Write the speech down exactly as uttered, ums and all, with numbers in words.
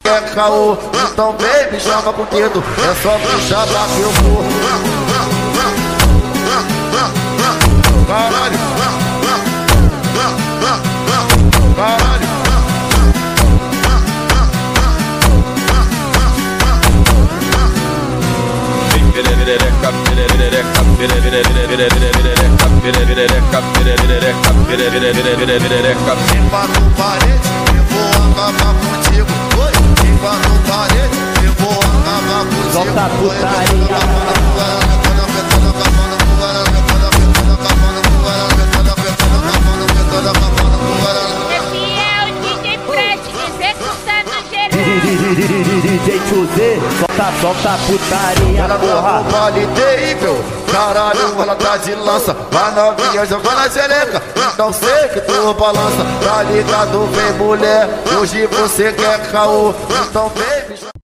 quer caô, então vem, me chama com o dedo, é só me chamar que eu vou. Caralho, caralho. Perereca, perereca, perereca, perereca, perereca, perereca. Limpa no parede, eu vou acabar contigo. Limpa no parede, eu vou acabar contigo. Solta a putaria. D J José, solta, solta a putaria, porra. Ela no vale terrível, caralho, ela tá de lança. A novinha jogando a xereca, não sei que tu balança. Tá ligado, vem mulher, hoje você quer caô, então vem.